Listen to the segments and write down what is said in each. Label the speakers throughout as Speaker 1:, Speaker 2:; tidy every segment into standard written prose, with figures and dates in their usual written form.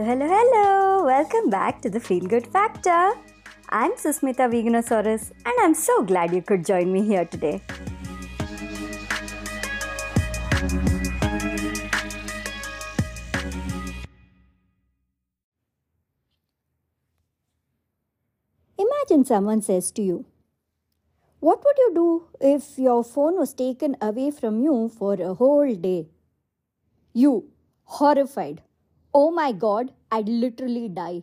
Speaker 1: hello. Welcome back to the Feel Good Factor. I'm Susmita Veganosaurus and I'm so glad you could join me here today. Imagine someone says to you, "What would you do if your phone was taken away from you for a whole day?" You, horrified. "Oh my god, I'd literally die."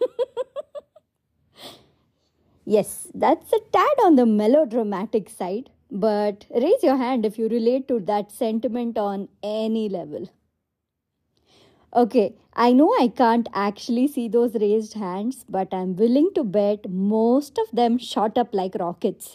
Speaker 1: Yes, that's a tad on the melodramatic side, but raise your hand if you relate to that sentiment on any level. Okay, I know I can't actually see those raised hands, but I'm willing to bet most of them shot up like rockets.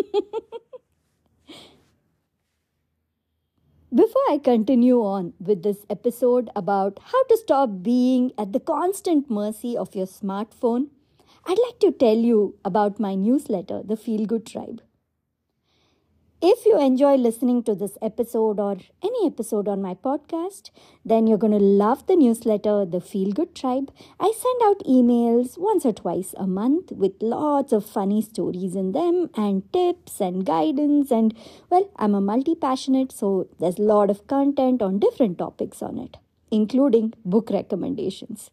Speaker 1: Before I continue on with this episode about how to stop being at the constant mercy of your smartphone, I'd like to tell you about my newsletter, The Feel Good Tribe. If you enjoy listening to this episode or any episode on my podcast, then you're going to love the newsletter, The Feel Good Tribe. I send out emails once or twice a month with lots of funny stories in them and tips and guidance. And well, I'm a multi-passionate, so there's a lot of content on different topics on it, including book recommendations.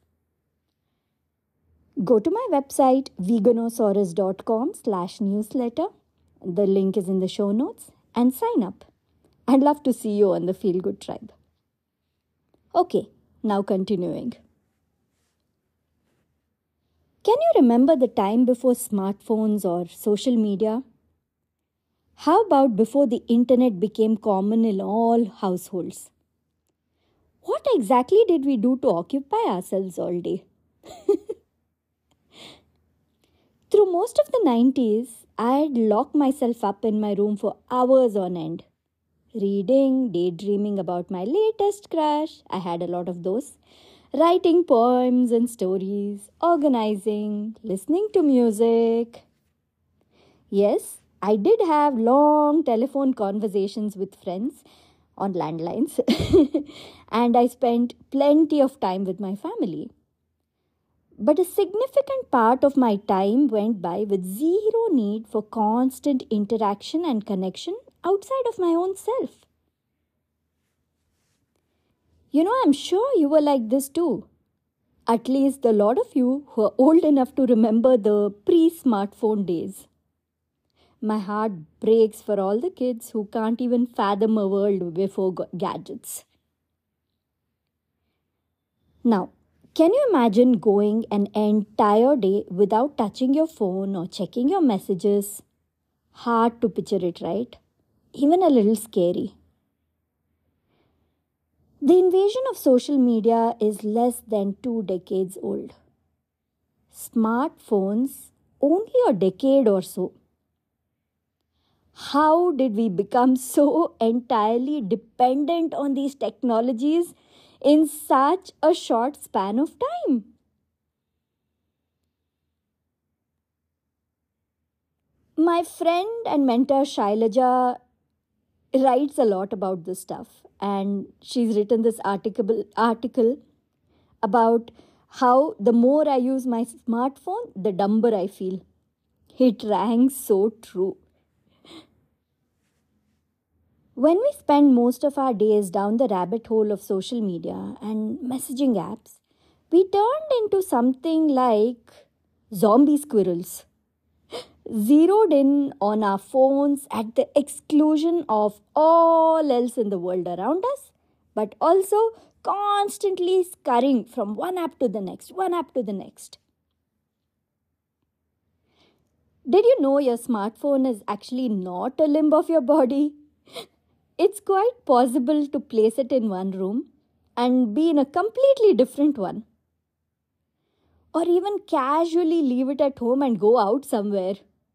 Speaker 1: Go to my website, veganosaurus.com/newsletter. The link is in the show notes and sign up. I'd love to see you on the Feel Good Tribe. Okay, now continuing. Can you remember the time before smartphones or social media? How about before the internet became common in all households? What exactly did we do to occupy ourselves all day? Through most of the 90s, I'd lock myself up in my room for hours on end. Reading, daydreaming about my latest crush, I had a lot of those. Writing poems and stories, organizing, listening to music. Yes, I did have long telephone conversations with friends on landlines. And I spent plenty of time with my family. But a significant part of my time went by with zero need for constant interaction and connection outside of my own self. I'm sure you were like this too. At least a lot of you who are old enough to remember the pre-smartphone days. My heart breaks for all the kids who can't even fathom a world before gadgets. Now, can you imagine going an entire day without touching your phone or checking your messages? Hard to picture it, right? Even a little scary. The invasion of social media is less than 2 decades old. Smartphones, only a decade or so. How did we become so entirely dependent on these technologies in such a short span of time? My friend and mentor Shailaja writes a lot about this stuff, and she's written this article about how the more I use my smartphone, the dumber I feel. It rang so true. When we spend most of our days down the rabbit hole of social media and messaging apps, we turned into something like zombie squirrels, zeroed in on our phones at the exclusion of all else in the world around us, but also constantly scurrying from one app to the next. Did you know your smartphone is actually not a limb of your body? It's quite possible to place it in one room and be in a completely different one. Or even casually leave it at home and go out somewhere.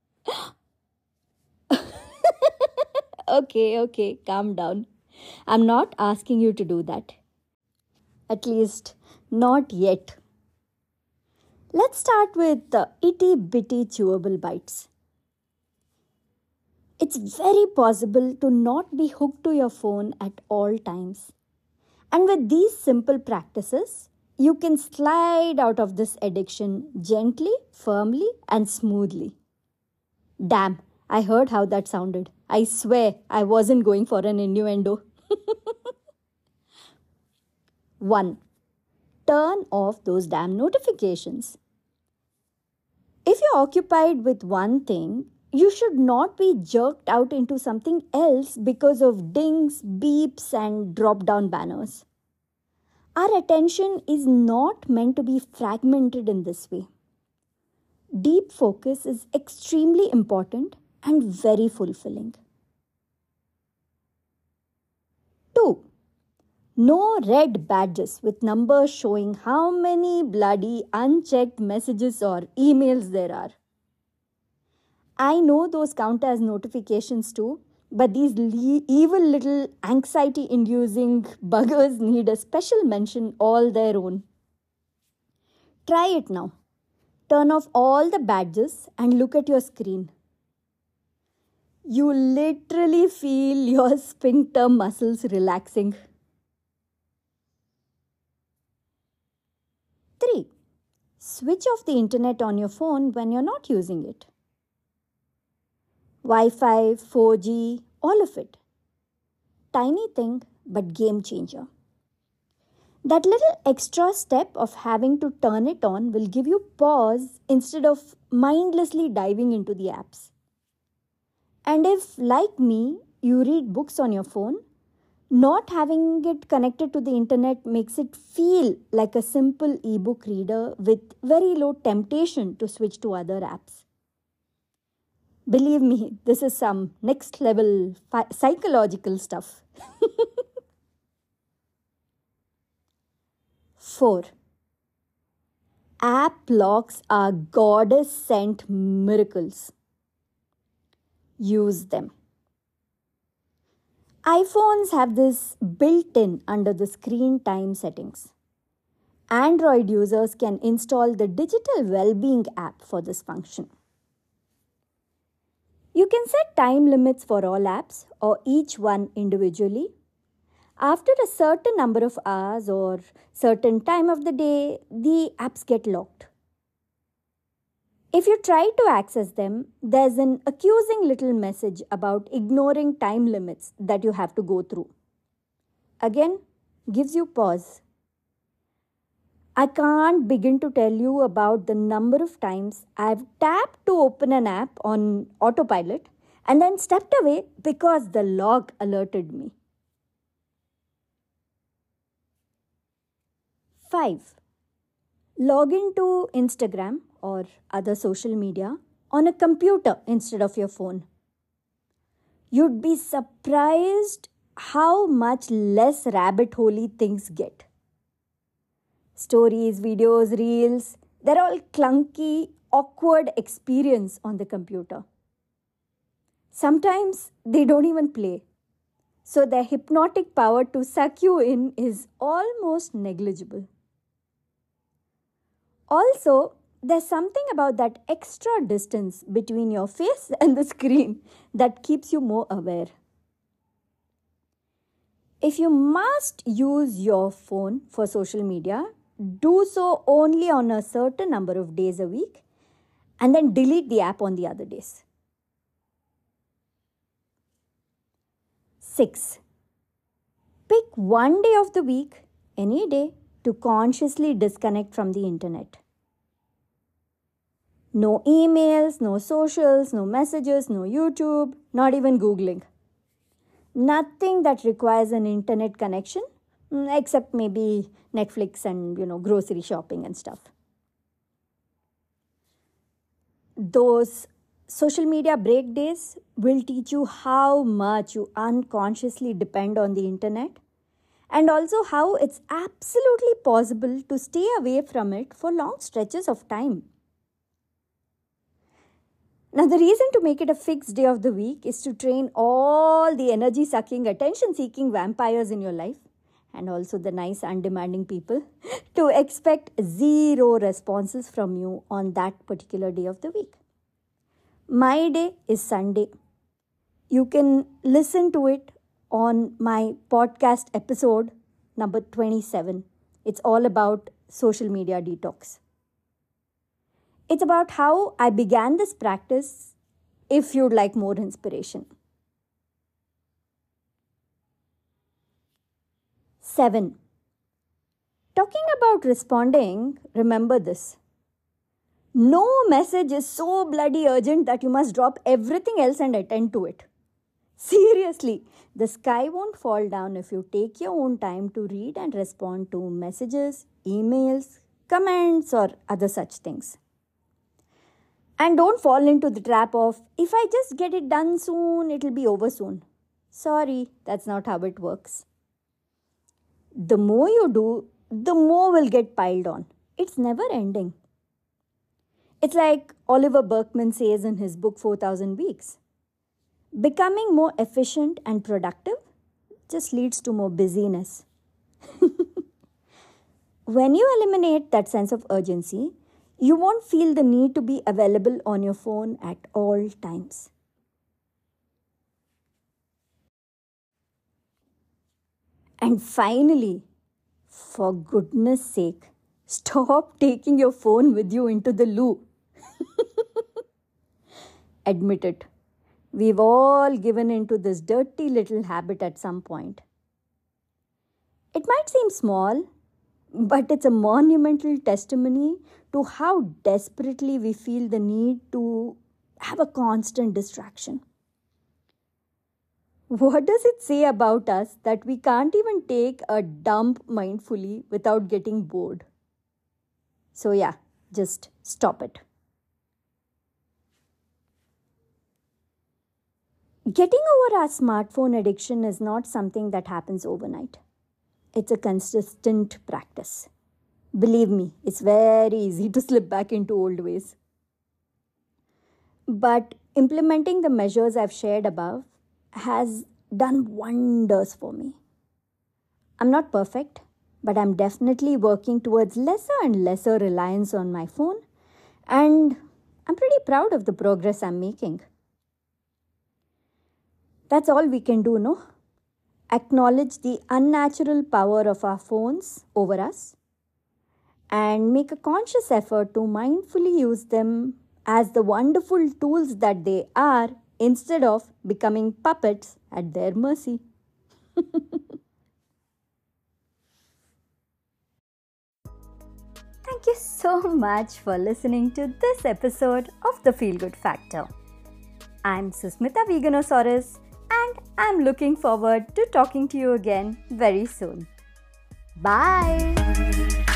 Speaker 1: Okay, calm down. I'm not asking you to do that. At least, not yet. Let's start with the itty bitty chewable bites. It's very possible to not be hooked to your phone at all times. And with these simple practices, You can slide out of this addiction gently, firmly, and smoothly. Damn, I heard how that sounded. I swear I wasn't going for an innuendo. 1. Turn off those damn notifications. If you're occupied with one thing, you should not be jerked out into something else because of dings, beeps, and drop down banners. Our attention is not meant to be fragmented in this way. Deep focus is extremely important and very fulfilling. 2. No red badges with numbers showing how many bloody unchecked messages or emails there are. I know those count as notifications too, but these evil little anxiety inducing buggers need a special mention all their own. Try it now. Turn off all the badges and look at your screen. You literally feel your sphincter muscles relaxing. 3. Switch off the internet on your phone when you're not using it. Wi-Fi, 4G, all of it. Tiny thing, but game changer. That little extra step of having to turn it on will give you pause instead of mindlessly diving into the apps. And if, like me, you read books on your phone, not having it connected to the internet makes it feel like a simple ebook reader with very low temptation to switch to other apps. Believe me, this is some next level psychological stuff. 4. App locks are goddess sent miracles. Use them. iPhones have this built-in under the screen time settings. Android users can install the Digital Wellbeing app for this function. You can set time limits for all apps or each one individually. After a certain number of hours or certain time of the day, the apps get locked. If you try to access them, there's an accusing little message about ignoring time limits that you have to go through. Again, gives you pause. I can't begin to tell you about the number of times I've tapped to open an app on autopilot and then stepped away because the log alerted me. 5. Log into Instagram or other social media on a computer instead of your phone. You'd be surprised how much less rabbit-holey things get. Stories, videos, reels, they're all clunky, awkward experience on the computer. Sometimes they don't even play. So their hypnotic power to suck you in is almost negligible. Also, there's something about that extra distance between your face and the screen that keeps you more aware. If you must use your phone for social media, do so only on a certain number of days a week and then delete the app on the other days. 6. Pick one day of the week, any day, to consciously disconnect from the internet. No emails, no socials, no messages, no YouTube, not even Googling. Nothing that requires an internet connection, except maybe Netflix and, grocery shopping and stuff. Those social media break days will teach you how much you unconsciously depend on the internet and also how it's absolutely possible to stay away from it for long stretches of time. Now, the reason to make it a fixed day of the week is to train all the energy-sucking, attention-seeking vampires in your life, and also the nice, undemanding people, to expect zero responses from you on that particular day of the week. My day is Sunday. You can listen to it on my podcast episode number 27. It's all about social media detox. It's about how I began this practice if you'd like more inspiration. 7. Talking about responding, remember this. No message is so bloody urgent that you must drop everything else and attend to it. Seriously, the sky won't fall down if you take your own time to read and respond to messages, emails, comments, or other such things. And don't fall into the trap of, if I just get it done soon, it'll be over soon. Sorry, that's not how it works. The more you do, the more will get piled on. It's never ending. It's like Oliver Berkman says in his book 4000 Weeks. Becoming more efficient and productive just leads to more busyness. When you eliminate that sense of urgency, you won't feel the need to be available on your phone at all times. And finally, for goodness sake, stop taking your phone with you into the loo. Admit it. We've all given into this dirty little habit at some point. It might seem small, but it's a monumental testimony to how desperately we feel the need to have a constant distraction. What does it say about us that we can't even take a dump mindfully without getting bored? So yeah, just stop it. Getting over our smartphone addiction is not something that happens overnight. It's a consistent practice. Believe me, it's very easy to slip back into old ways. But implementing the measures I've shared above has done wonders for me. I'm not perfect, but I'm definitely working towards lesser and lesser reliance on my phone, and I'm pretty proud of the progress I'm making. That's all we can do, no? Acknowledge the unnatural power of our phones over us and make a conscious effort to mindfully use them as the wonderful tools that they are instead of becoming puppets at their mercy. Thank you so much for listening to this episode of The Feel Good Factor. I'm Susmita Veganosaurus, and I'm looking forward to talking to you again very soon. Bye!